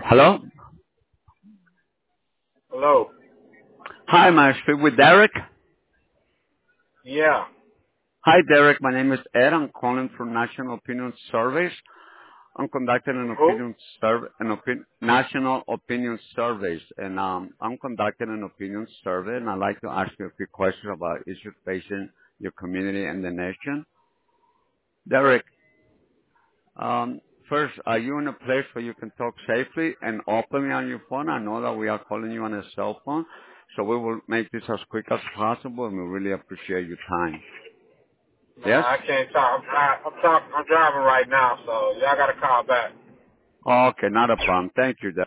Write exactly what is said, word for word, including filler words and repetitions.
Hello? Hello. Hi, may I speak with Derek? Yeah. Hi, Derek. My name is Ed. I'm calling from National Opinion Surveys. I'm conducting an Who? opinion survey, an opin- national opinion surveys, and um, I'm conducting an opinion survey, and I'd like to ask you a few questions about issues facing your community and the nation. Derek, um, first, are you in a place where you can talk safely and openly on your phone? I know that we are calling you on a cell phone, so we will make this as quick as possible, and we really appreciate your time. Nah, Yes? I can't talk. I'm, dri- I'm talking. I'm driving right now, so y'all gotta call back. Okay, not a problem. Thank you, Derek.